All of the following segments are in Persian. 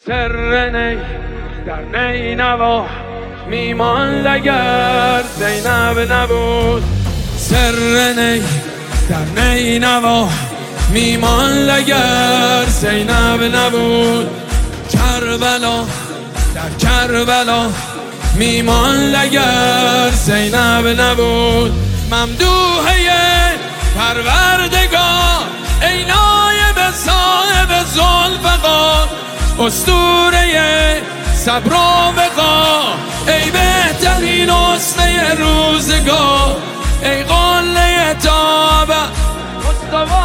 سر نی در نینوا میماند اگر زینب نبود. سر نی در نینوا میماند اگر زینب نبود. کربلا در کربلا میماند اگر زینب نبود. ممدوحه پروردگار ای نایب صاحب ذوالفقار، اسطوره صبر و وقار ای بهترین حسنه روزگار، ای قله تابع مصطفی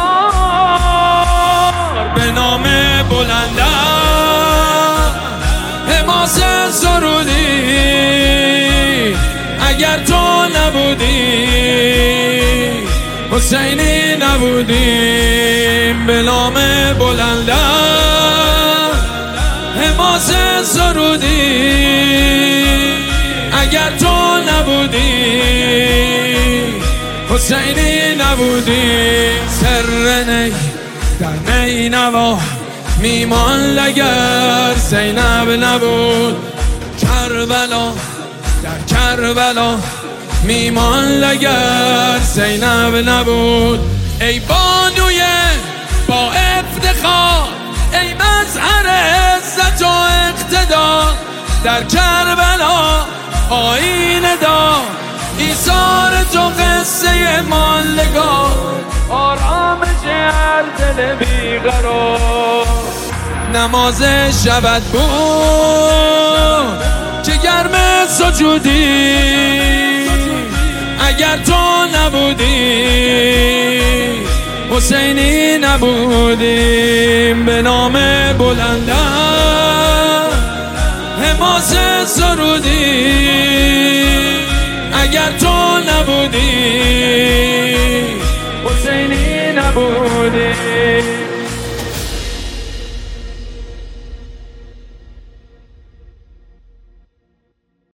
به نام بلندر حماس سرودی. اگر تو نبودی حسینی نبودیم، به نام بلندر حماس سرودی. اگر تو نبودی حسینی نبودی. سر نی در نینوا میماند اگر زینب نبود. کربلا در کربلا میماند اگر زینب نبود. ای بانوی با افتخار، ای مظهر عزت و اقتدار، در کربلا آیین دار ایثار تو قصه ماندگار، آرامش هر دل بیقرار. نماز شبت بود که گرم سجودی، اگر تو نبودی حسینی نبودیم، به نام بلندر حماس سرودی. اگر تو نبودی